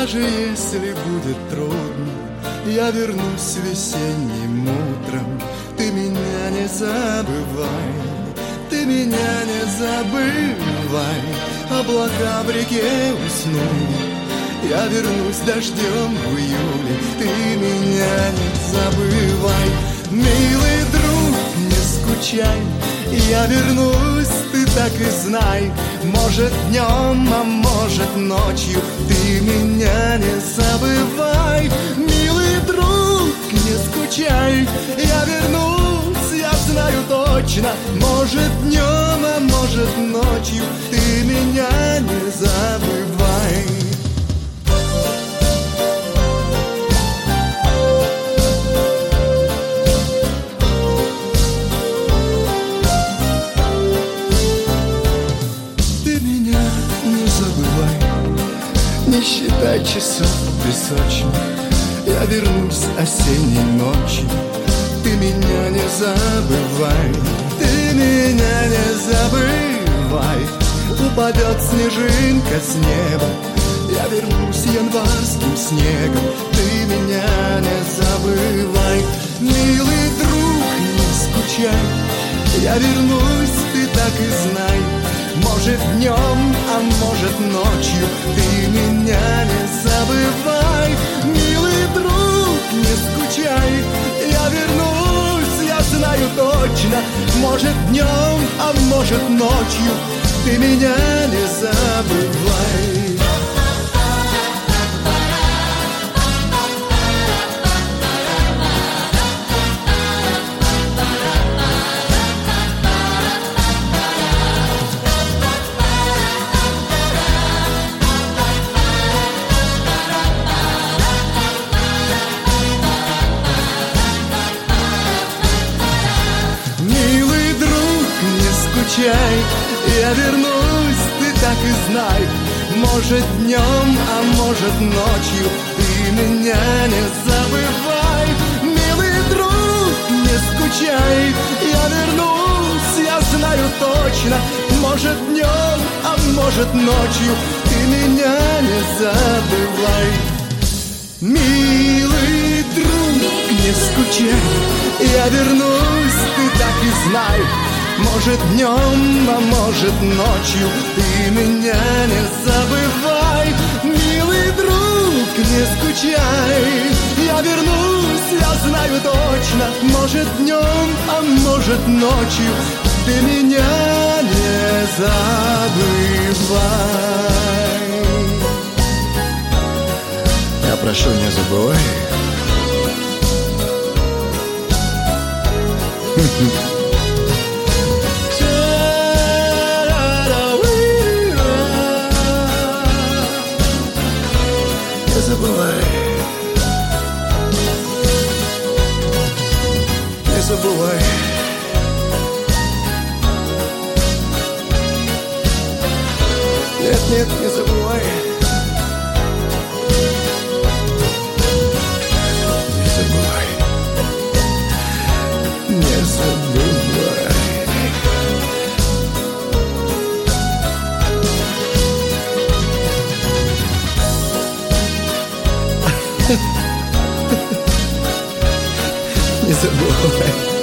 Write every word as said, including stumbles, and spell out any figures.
Даже если будет трудно, я вернусь весенним утром. Ты меня не забывай, ты меня не забывай. Облака в реке уснут, я вернусь дождем в июле. Ты меня не забывай. Милый друг, не скучай, я вернусь, ты так и знай. Может днем, а может ночью, ты меня не забывай. Милый друг, не скучай, я вернусь, я знаю точно. Может днем, а может ночью, ты меня не забывай. Не считай часов песочных, я вернусь осенней ночью. Ты меня не забывай, ты меня не забывай. Упадет снежинка с неба, я вернусь январским снегом. Ты меня не забывай. Милый друг, не скучай, я вернусь, ты так и знай. Может днем, а может ночью, ты меня не забывай. Милый друг, не скучай, я вернусь, я знаю точно. Может днем, а может ночью, ты меня не забывай. Я вернусь, ты так и знай. Может днем, а может ночью, ты меня не забывай. Милый друг, не скучай, я вернусь, я знаю точно. Может днем, а может ночью, ты меня не забывай. Милый друг, не скучай, я вернусь, ты так и знай. Может днем, а может ночью, ты меня не забывай. Милый друг, не скучай, я вернусь, я знаю точно. Может днем, а может ночью, ты меня не забывай. Я прошу, не забывай. Не забывай, не забывай. Нет, нет, не забывай. Не забывай, не забывай. Не забывай.